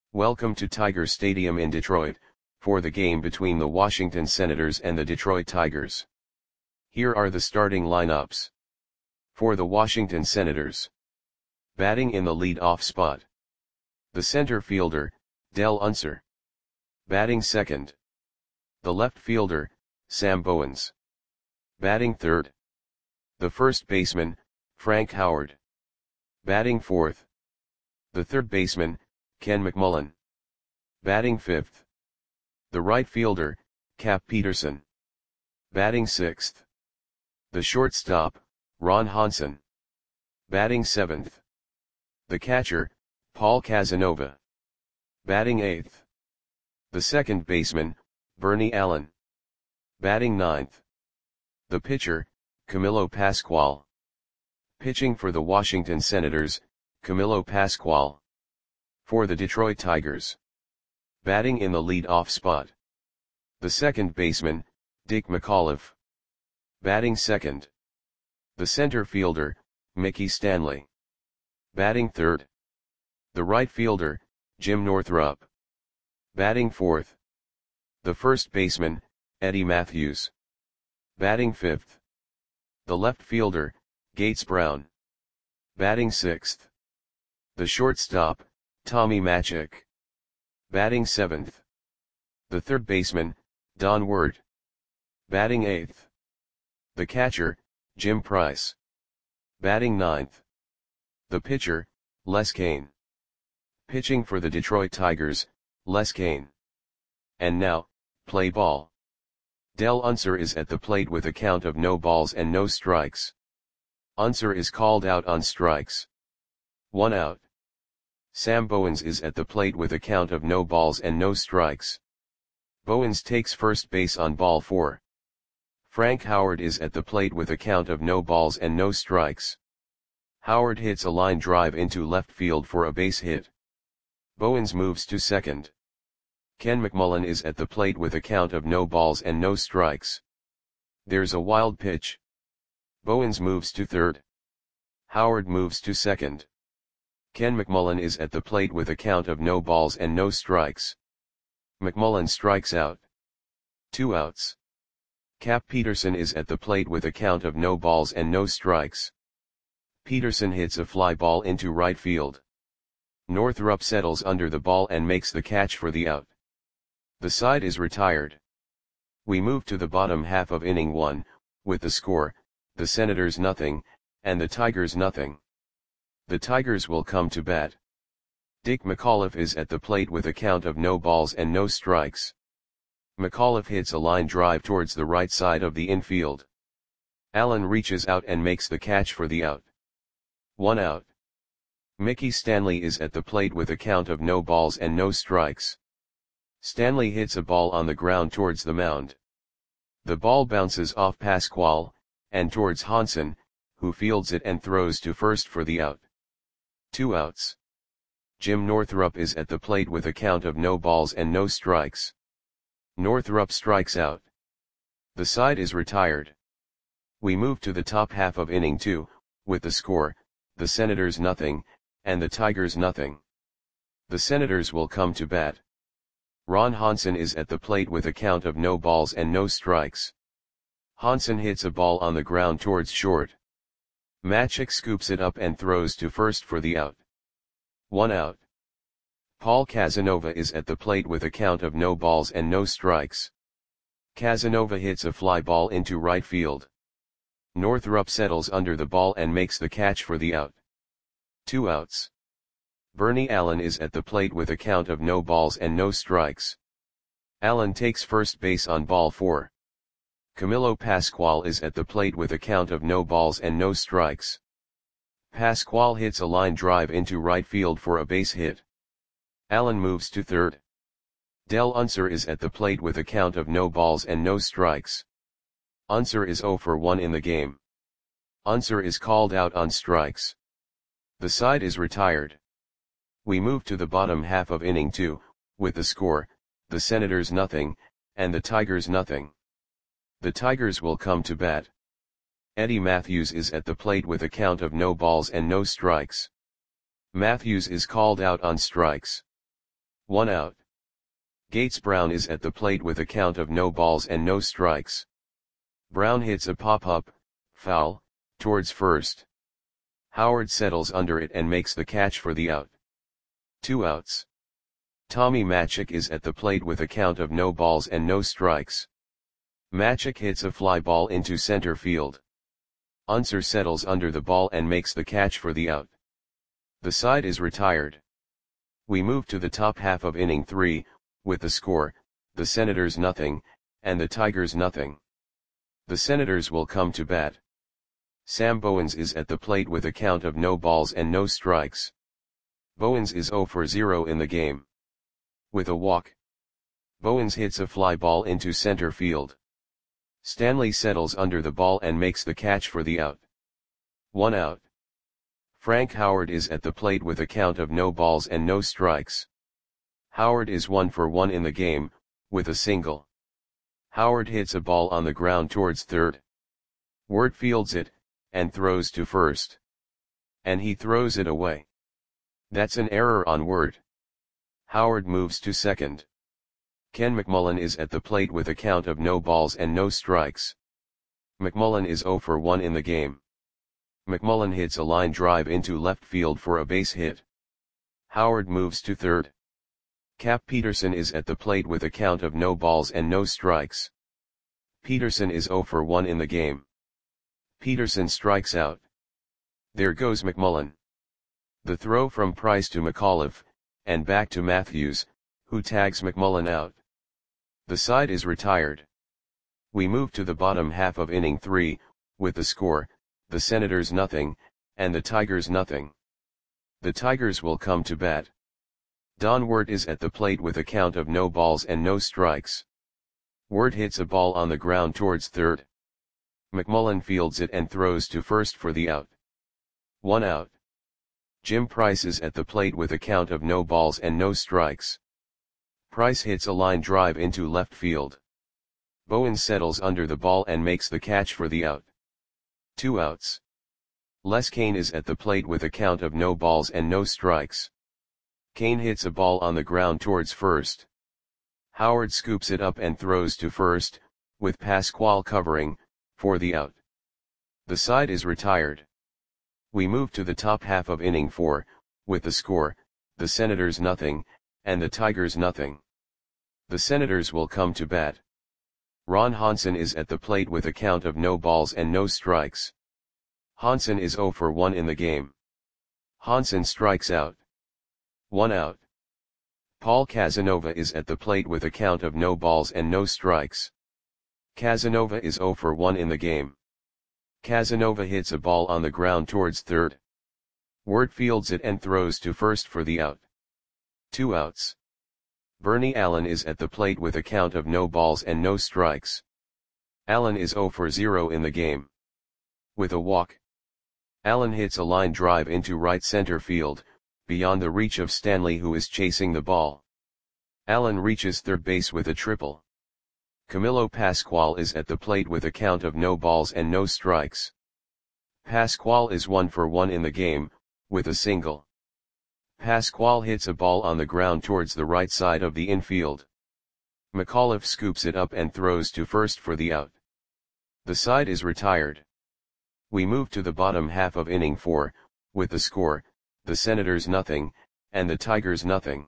Welcome to Tiger Stadium in Detroit, for the game between the Washington Senators and the Detroit Tigers. Here are the starting lineups. For the Washington Senators. Batting in the lead-off spot. The center fielder, Dell Unser. Batting second. The left fielder, Sam Bowens. Batting third. The first baseman, Frank Howard. Batting fourth. The third baseman, Ken McMullen. Batting fifth. The right fielder, Cap Peterson. Batting sixth. The shortstop, Ron Hansen. Batting seventh. The catcher, Paul Casanova. Batting eighth. The second baseman, Bernie Allen. Batting ninth. The pitcher, Camilo Pascual. Pitching for the Washington Senators, Camilo Pascual. For the Detroit Tigers. Batting in the lead-off spot. The second baseman, Dick McAuliffe. Batting second. The center fielder, Mickey Stanley. Batting third. The right fielder, Jim Northrup. Batting fourth. The first baseman, Eddie Matthews. Batting fifth. The left fielder, Gates Brown. Batting sixth. The shortstop, Tommy Machick. Batting seventh. The third baseman, Don Ward. Batting eighth. The catcher, Jim Price. Batting ninth. The pitcher, Les Cain. Pitching for the Detroit Tigers, Les Cain. And now, play ball. Dell Unser is at the plate with a count of no balls and no strikes. Unser is called out on strikes. 1 out. Sam Bowens is at the plate with a count of no balls and no strikes. Bowens takes first base on ball 4. Frank Howard is at the plate with a count of no balls and no strikes. Howard hits a line drive into left field for a base hit. Bowens moves to second. Ken McMullen is at the plate with a count of no balls and no strikes. There's a wild pitch. Bowens moves to third. Howard moves to second. Ken McMullen is at the plate with a count of no balls and no strikes. McMullen strikes out. 2 outs. Cap Peterson is at the plate with a count of no balls and no strikes. Peterson hits a fly ball into right field. Northrup settles under the ball and makes the catch for the out. The side is retired. We move to the bottom half of inning 1, with the score, the Senators nothing, and the Tigers nothing. The Tigers will come to bat. Dick McAuliffe is at the plate with a count of no balls and no strikes. McAuliffe hits a line drive towards the right side of the infield. Allen reaches out and makes the catch for the out. 1 out. Mickey Stanley is at the plate with a count of no balls and no strikes. Stanley hits a ball on the ground towards the mound. The ball bounces off Pascual, and towards Hansen, who fields it and throws to first for the out. 2 outs. Jim Northrup is at the plate with a count of no balls and no strikes. Northrup strikes out. The side is retired. We move to the top half of inning 2, with the score, the Senators nothing, and the Tigers nothing. The Senators will come to bat. Ron Hansen is at the plate with a count of no balls and no strikes. Hansen hits a ball on the ground towards short. Machick scoops it up and throws to first for the out. 1 out. Paul Casanova is at the plate with a count of no balls and no strikes. Casanova hits a fly ball into right field. Northrup settles under the ball and makes the catch for the out. 2 outs. Bernie Allen is at the plate with a count of no balls and no strikes. Allen takes first base on ball 4. Camilo Pascual is at the plate with a count of no balls and no strikes. Pascual hits a line drive into right field for a base hit. Allen moves to third. Dell Unser is at the plate with a count of no balls and no strikes. Unser is 0 for 1 in the game. Unser is called out on strikes. The side is retired. We move to the bottom half of inning 2, with the score, the Senators nothing, and the Tigers nothing. The Tigers will come to bat. Eddie Matthews is at the plate with a count of no balls and no strikes. Matthews is called out on strikes. 1 out. Gates Brown is at the plate with a count of no balls and no strikes. Brown hits a pop-up, foul, towards first. Howard settles under it and makes the catch for the out. 2 outs. Tommy Matzek is at the plate with a count of no balls and no strikes. Matzek hits a fly ball into center field. Unser settles under the ball and makes the catch for the out. The side is retired. We move to the top half of inning 3, with the score, the Senators nothing, and the Tigers nothing. The Senators will come to bat. Sam Bowens is at the plate with a count of no balls and no strikes. Bowens is 0 for 0 in the game. With a walk. Bowens hits a fly ball into center field. Stanley settles under the ball and makes the catch for the out. 1 out. Frank Howard is at the plate with a count of no balls and no strikes. Howard is 1 for 1 in the game, with a single. Howard hits a ball on the ground towards third. Wirt fields it, and throws to first. And he throws it away. That's an error on Wirt. Howard moves to second. Ken McMullen is at the plate with a count of no balls and no strikes. McMullen is 0 for 1 in the game. McMullen hits a line drive into left field for a base hit. Howard moves to third. Cap Peterson is at the plate with a count of no balls and no strikes. Peterson is 0 for 1 in the game. Peterson strikes out. There goes McMullen. The throw from Price to McAuliffe, and back to Matthews, who tags McMullen out. The side is retired. We move to the bottom half of inning 3, with the score, the Senators nothing, and the Tigers nothing. The Tigers will come to bat. Don Wirt is at the plate with a count of no balls and no strikes. Wirt hits a ball on the ground towards third. McMullen fields it and throws to first for the out. 1 out. Jim Price is at the plate with a count of no balls and no strikes. Price hits a line drive into left field. Bowens settles under the ball and makes the catch for the out. 2 outs. Les Kane is at the plate with a count of no balls and no strikes. Kane hits a ball on the ground towards first. Howard scoops it up and throws to first, with Pasquale covering, for the out. The side is retired. We move to the top half of inning 4, with the score, the Senators nothing, and the Tigers nothing. The Senators will come to bat. Ron Hansen is at the plate with a count of no balls and no strikes. Hansen is 0 for 1 in the game. Hansen strikes out. 1 out. Paul Casanova is at the plate with a count of no balls and no strikes. Casanova is 0 for 1 in the game. Casanova hits a ball on the ground towards third. Wirt fields it and throws to first for the out. 2 outs. Bernie Allen is at the plate with a count of no balls and no strikes. Allen is 0 for 0 in the game. With a walk. Allen hits a line drive into right center field, beyond the reach of Stanley, who is chasing the ball. Allen reaches third base with a triple. Camilo Pasquale is at the plate with a count of no balls and no strikes. Pasquale is 1 for 1 in the game, with a single. Pasquale hits a ball on the ground towards the right side of the infield. McAuliffe scoops it up and throws to first for the out. The side is retired. We move to the bottom half of inning 4, with the score, the Senators nothing, and the Tigers nothing.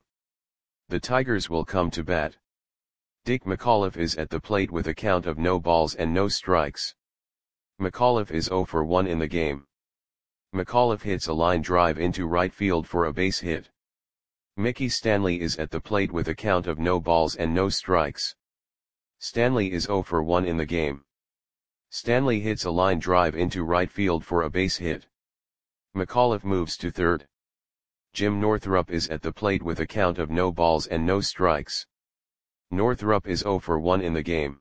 The Tigers will come to bat. Dick McAuliffe is at the plate with a count of no balls and no strikes. McAuliffe is 0 for 1 in the game. McAuliffe hits a line drive into right field for a base hit. Mickey Stanley is at the plate with a count of no balls and no strikes. Stanley is 0 for 1 in the game. Stanley hits a line drive into right field for a base hit. McAuliffe moves to third. Jim Northrup is at the plate with a count of no balls and no strikes. Northrup is 0 for 1 in the game.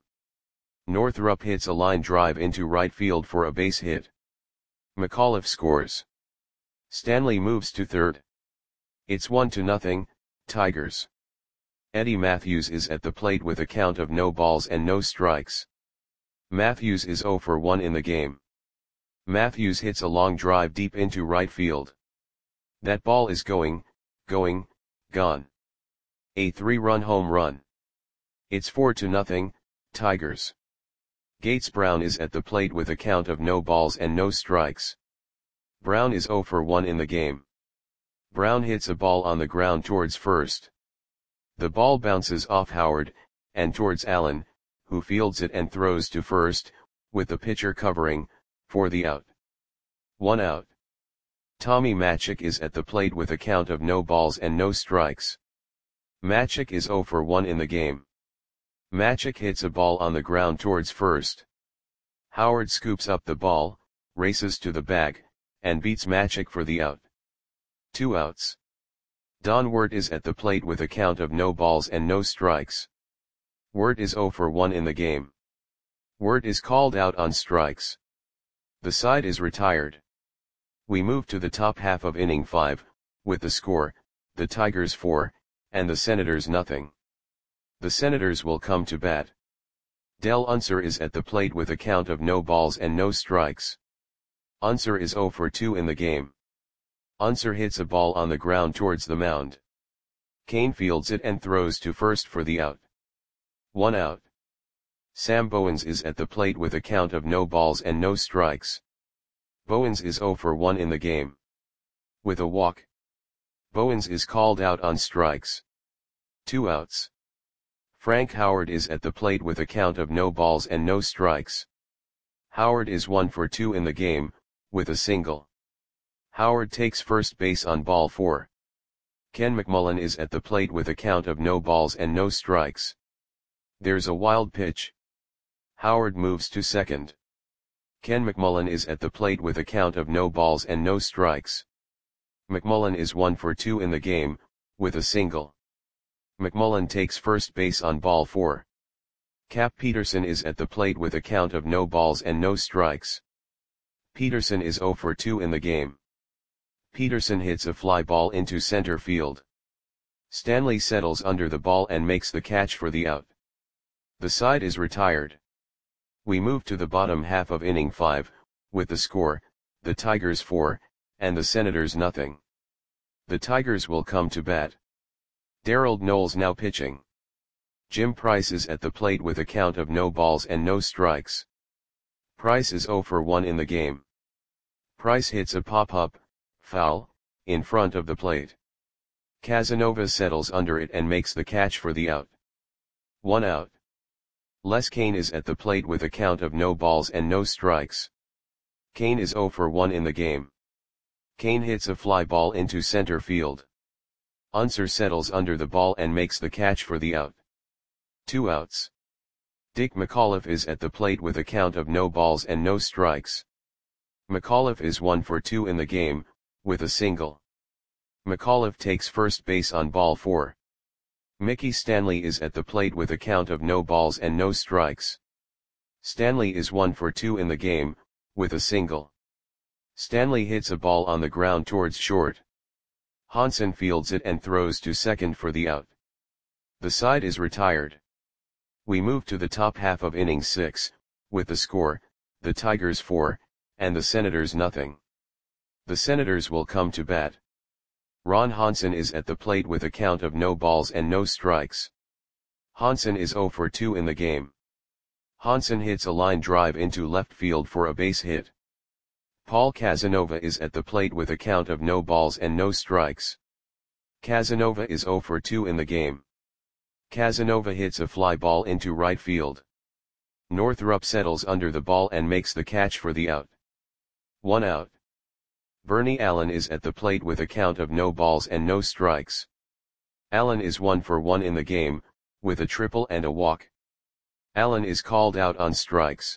Northrup hits a line drive into right field for a base hit. McAuliffe scores. Stanley moves to third. It's 1-0, Tigers. Eddie Matthews is at the plate with a count of no balls and no strikes. Matthews is 0 for 1 in the game. Matthews hits a long drive deep into right field. That ball is gone. A 3-run home run. It's 4-0, Tigers. Gates Brown is at the plate with a count of no balls and no strikes. Brown is 0 for 1 in the game. Brown hits a ball on the ground towards first. The ball bounces off Howard, and towards Allen, who fields it and throws to first, with the pitcher covering, for the out. 1 out. Tommy Matzek is at the plate with a count of no balls and no strikes. Matzek is 0 for 1 in the game. Matzek hits a ball on the ground towards first. Howard scoops up the ball, races to the bag, and beats Matzek for the out. 2 outs. Don Wirt is at the plate with a count of no balls and no strikes. Wirt is 0 for 1 in the game. Wirt is called out on strikes. The side is retired. We move to the top half of inning 5, with the score, the Tigers 4, and the Senators nothing. The Senators will come to bat. Del Unser is at the plate with a count of no balls and no strikes. Unser is 0 for 2 in the game. Unser hits a ball on the ground towards the mound. Kane fields it and throws to first for the out. 1 out. Sam Bowens is at the plate with a count of no balls and no strikes. Bowens is 0 for 1 in the game. With a walk. Bowens is called out on strikes. 2 outs. Frank Howard is at the plate with a count of no balls and no strikes. Howard is 1 for 2 in the game, with a single. Howard takes first base on ball 4. Ken McMullen is at the plate with a count of no balls and no strikes. There's a wild pitch. Howard moves to second. Ken McMullen is at the plate with a count of no balls and no strikes. McMullen is 1 for 2 in the game, with a single. McMullen takes first base on ball 4. Cap Peterson is at the plate with a count of no balls and no strikes. Peterson is 0 for 2 in the game. Peterson hits a fly ball into center field. Stanley settles under the ball and makes the catch for the out. The side is retired. We move to the bottom half of inning 5, with the score, the Tigers 4, and the Senators nothing. The Tigers will come to bat. Darold Knowles now pitching. Jim Price is at the plate with a count of no balls and no strikes. Price is 0 for 1 in the game. Price hits a pop-up, foul, in front of the plate. Casanova settles under it and makes the catch for the out. 1 out. Les Kane is at the plate with a count of no balls and no strikes. Kane is 0 for 1 in the game. Kane hits a fly ball into center field. Unser settles under the ball and makes the catch for the out. 2 outs. Dick McAuliffe is at the plate with a count of no balls and no strikes. McAuliffe is 1 for 2 in the game, with a single. McAuliffe takes first base on ball 4. Mickey Stanley is at the plate with a count of no balls and no strikes. Stanley is 1 for 2 in the game, with a single. Stanley hits a ball on the ground towards short. Hansen fields it and throws to second for the out. The side is retired. We move to the top half of inning 6, with the score, the Tigers 4, and the Senators nothing. The Senators will come to bat. Ron Hansen is at the plate with a count of no balls and no strikes. Hansen is 0 for 2 in the game. Hansen hits a line drive into left field for a base hit. Paul Casanova is at the plate with a count of no balls and no strikes. Casanova is 0 for 2 in the game. Casanova hits a fly ball into right field. Northrup settles under the ball and makes the catch for the out. 1 out. Bernie Allen is at the plate with a count of no balls and no strikes. Allen is 1 for 1 in the game, with a triple and a walk. Allen is called out on strikes.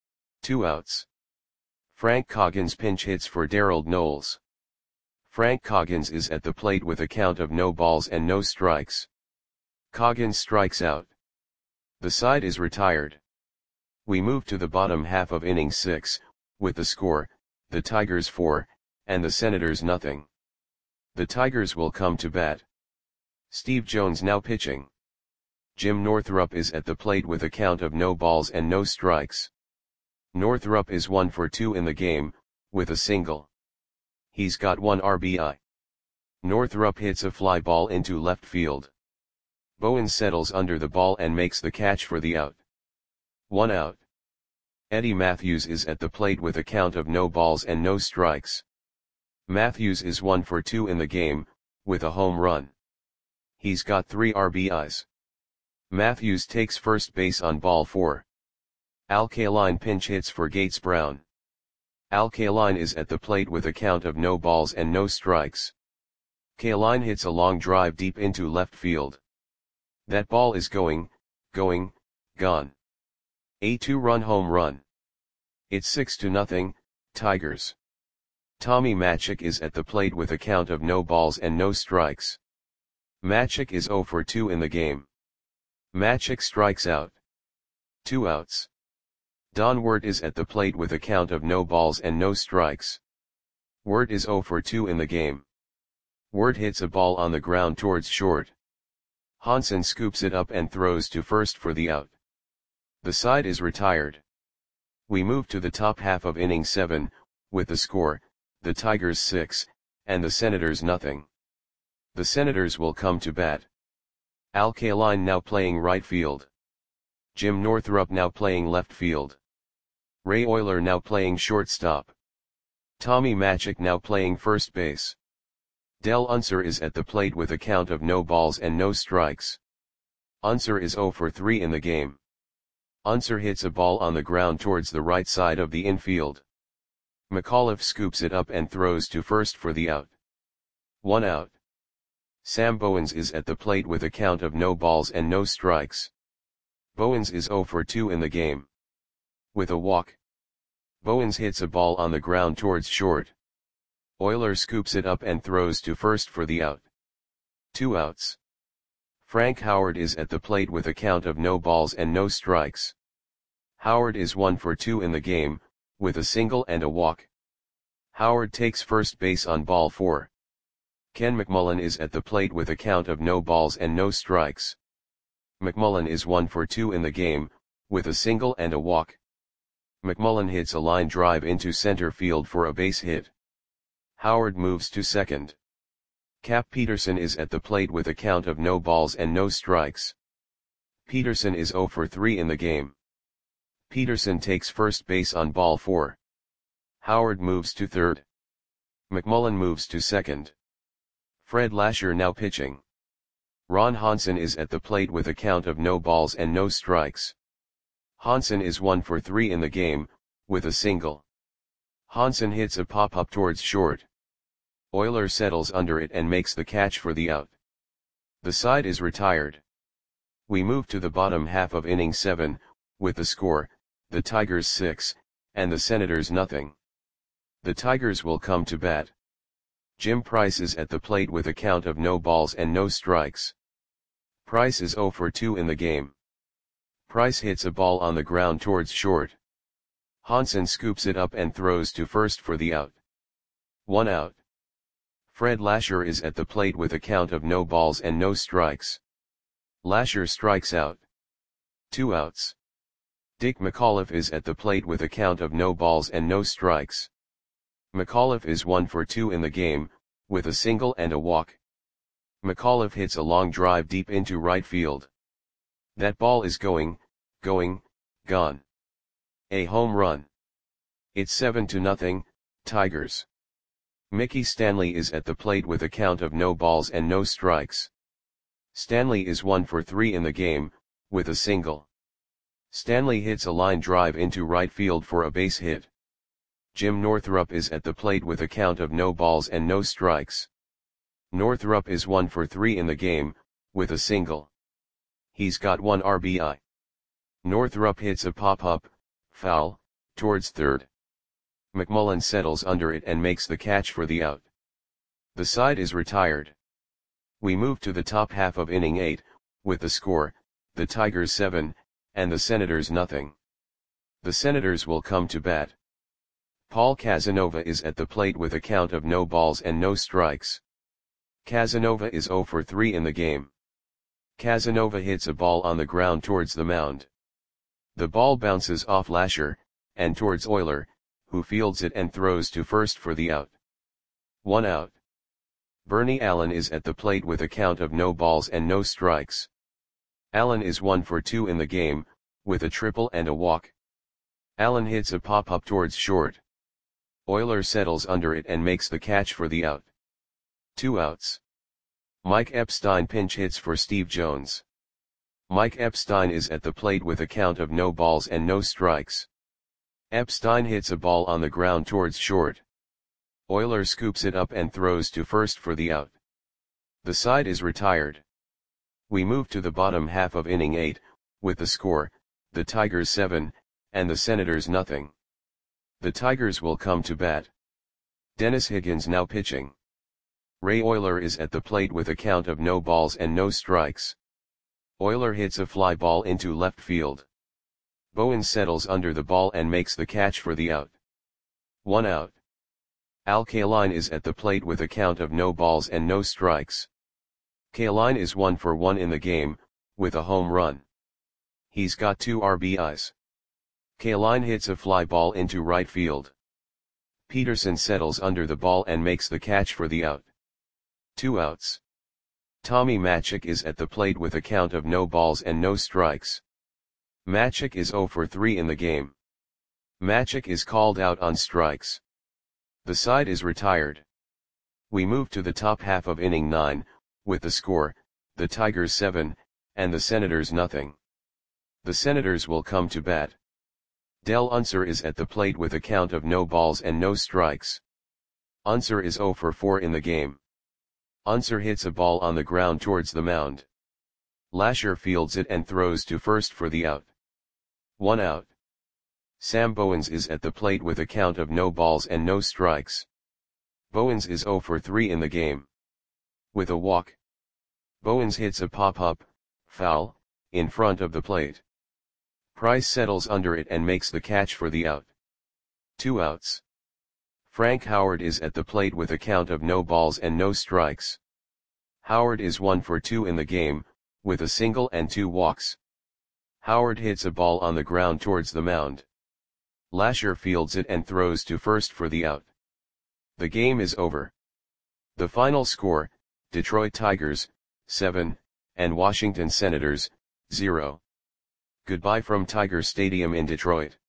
2 outs. Frank Coggins pinch hits for Darold Knowles. Frank Coggins is at the plate with a count of no balls and no strikes. Coggins strikes out. The side is retired. We move to the bottom half of inning 6, with the score, the Tigers 4, and the Senators nothing. The Tigers will come to bat. Steve Jones now pitching. Jim Northrup is at the plate with a count of no balls and no strikes. Northrup is 1 for 2 in the game, with a single. He's got 1 RBI. Northrup hits a fly ball into left field. Bowens settles under the ball and makes the catch for the out. 1 out. Eddie Mathews is at the plate with a count of no balls and no strikes. Mathews is 1 for 2 in the game, with a home run. He's got 3 RBIs. Mathews takes first base on ball 4. Al Kaline pinch hits for Gates Brown. Al Kaline is at the plate with a count of no balls and no strikes. Kaline hits a long drive deep into left field. That ball is going, gone. A 2-run home run. It's 6-0, Tigers. Tommy Matzek is at the plate with a count of no balls and no strikes. Matzek is 0 for 2 in the game. Matzek strikes out. 2 outs. Don Wirt is at the plate with a count of no balls and no strikes. Wirt is 0 for 2 in the game. Wirt hits a ball on the ground towards short. Hansen scoops it up and throws to first for the out. The side is retired. We move to the top half of inning 7, with the score, the Tigers 6, and the Senators nothing. The Senators will come to bat. Al Kaline now playing right field. Jim Northrup now playing left field. Ray Oyler now playing shortstop. Tommy Matzek now playing first base. Del Unser is at the plate with a count of no balls and no strikes. Unser is 0 for 3 in the game. Unser hits a ball on the ground towards the right side of the infield. McAuliffe scoops it up and throws to first for the out. 1 out. Sam Bowens is at the plate with a count of no balls and no strikes. Bowens is 0 for 2 in the game. With a walk. Bowens hits a ball on the ground towards short. Oyler scoops it up and throws to first for the out. 2 outs. Frank Howard is at the plate with a count of no balls and no strikes. Howard is 1 for 2 in the game, with a single and a walk. Howard takes first base on ball 4. Ken McMullen is at the plate with a count of no balls and no strikes. McMullen is 1 for 2 in the game, with a single and a walk. McMullen hits a line drive into center field for a base hit. Howard moves to second. Cap Peterson is at the plate with a count of no balls and no strikes. Peterson is 0 for 3 in the game. Peterson takes first base on ball 4. Howard moves to third. McMullen moves to second. Fred Lasher now pitching. Ron Hansen is at the plate with a count of no balls and no strikes. Hansen is 1 for 3 in the game, with a single. Hansen hits a pop-up towards short. Oyler settles under it and makes the catch for the out. The side is retired. We move to the bottom half of inning 7, with the score, the Tigers 6, and the Senators nothing. The Tigers will come to bat. Jim Price is at the plate with a count of no balls and no strikes. Price is 0 for 2 in the game. Price hits a ball on the ground towards short. Hansen scoops it up and throws to first for the out. 1 out. Fred Lasher is at the plate with a count of no balls and no strikes. Lasher strikes out. 2 outs. Dick McAuliffe is at the plate with a count of no balls and no strikes. McAuliffe is 1 for 2 in the game, with a single and a walk. McAuliffe hits a long drive deep into right field. That ball is going, gone. A home run. It's 7-0, Tigers. Mickey Stanley is at the plate with a count of no balls and no strikes. Stanley is 1 for 3 in the game, with a single. Stanley hits a line drive into right field for a base hit. Jim Northrup is at the plate with a count of no balls and no strikes. Northrup is 1 for 3 in the game, with a single. He's got 1 RBI. Northrup hits a pop-up, foul, towards third. McMullen settles under it and makes the catch for the out. The side is retired. We move to the top half of inning 8, with the score, the Tigers 7, and the Senators nothing. The Senators will come to bat. Paul Casanova is at the plate with a count of no balls and no strikes. Casanova is 0 for 3 in the game. Casanova hits a ball on the ground towards the mound. The ball bounces off Lasher, and towards Oyler, who fields it and throws to first for the out. 1 out. Bernie Allen is at the plate with a count of no balls and no strikes. Allen is 1 for 2 in the game, with a triple and a walk. Allen hits a pop-up towards short. Oyler settles under it and makes the catch for the out. 2 outs. Mike Epstein pinch hits for Steve Jones. Mike Epstein is at the plate with a count of no balls and no strikes. Epstein hits a ball on the ground towards short. Oyler scoops it up and throws to first for the out. The side is retired. We move to the bottom half of inning 8, with the score, the Tigers 7, and the Senators nothing. The Tigers will come to bat. Dennis Higgins now pitching. Ray Oyler is at the plate with a count of no balls and no strikes. Oyler hits a fly ball into left field. Bowens settles under the ball and makes the catch for the out. 1 out. Al Kaline is at the plate with a count of no balls and no strikes. Kaline is 1 for 1 in the game, with a home run. He's got 2 RBIs. Kaline hits a fly ball into right field. Peterson settles under the ball and makes the catch for the out. 2 outs. Tommy Matzek is at the plate with a count of no balls and no strikes. Matzek is 0 for 3 in the game. Matzek is called out on strikes. The side is retired. We move to the top half of inning 9, with the score, the Tigers 7, and the Senators nothing. The Senators will come to bat. Del Unser is at the plate with a count of no balls and no strikes. Unser is 0 for 4 in the game. Unser hits a ball on the ground towards the mound. Lasher fields it and throws to first for the out. 1 out. Sam Bowens is at the plate with a count of no balls and no strikes. Bowens is 0 for 3 in the game. With a walk. Bowens hits a pop-up, foul, in front of the plate. Price settles under it and makes the catch for the out. 2 outs. Frank Howard is at the plate with a count of no balls and no strikes. Howard is 1 for 2 in the game, with a single and 2 walks. Howard hits a ball on the ground towards the mound. Lasher fields it and throws to first for the out. The game is over. The final score, Detroit Tigers, 7, and Washington Senators, 0. Goodbye from Tiger Stadium in Detroit.